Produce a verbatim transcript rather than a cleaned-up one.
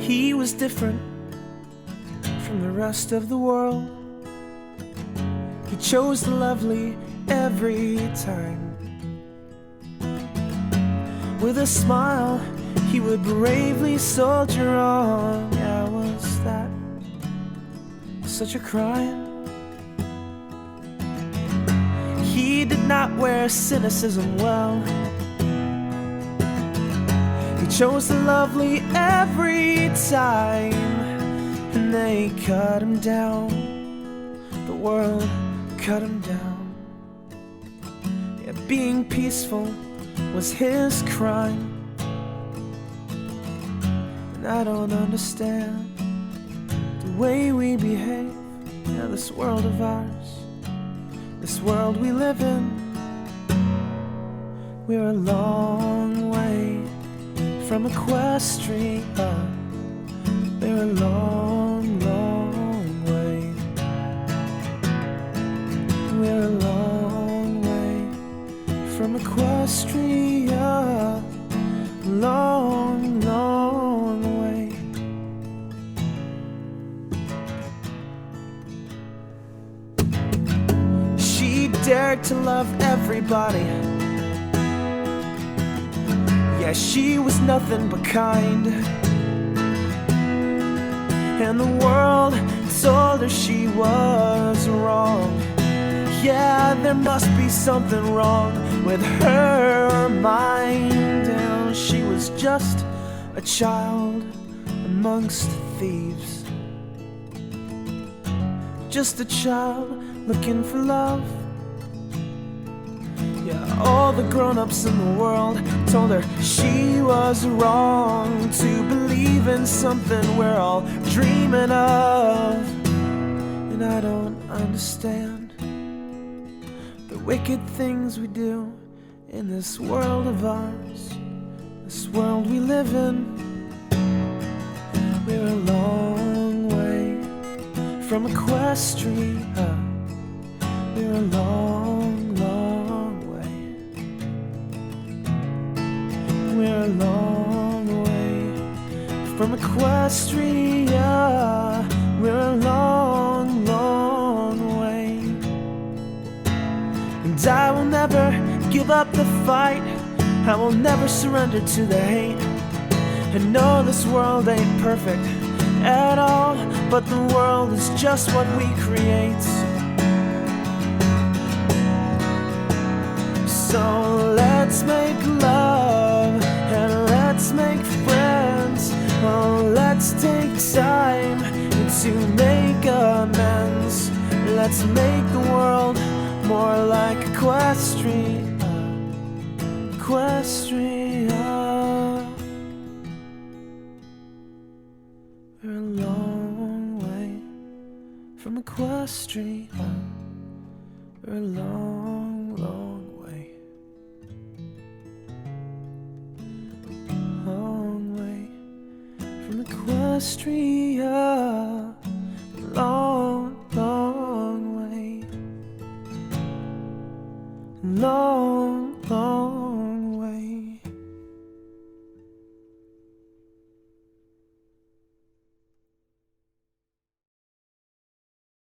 He was different from the rest of the world. He chose the lovely every time. With a smile, he would bravely soldier on. Yeah, was that such a crime? He did not wear cynicism well. He chose the lovely every time, and they cut him down. The world cut him down. Yeah, being peaceful was his crime. And I don't understand the way we behave. Yeah, this world of ours, this world we live in, we're a long way from Equestria. We're a long, long way. We're a long way from Equestria. Long, long way. She dared to love everybody. Yeah, she was nothing but kind. And the world told her she was wrong. Yeah, there must be something wrong with her mind. And she was just a child amongst thieves. Just a child looking for love. Yeah, all the grown-ups in the world told her she was wrong to believe in something we're all dreaming of. And I don't understand the wicked things we do in this world of ours, this world we live in. We're a long way from Equestria. We're a long, long way. We're a long way from Equestria. We're a long, long way. And I will never give up the fight. I will never surrender to the hate. And no, this world ain't perfect at all, but the world is just what we create. So let's make love and let's make friends. Oh, let's take time to make amends. Let's make the world more like Equestria. Equestria. We're a long way from Equestria. We're a long, long way. Long way from Equestria. Long, long way. Long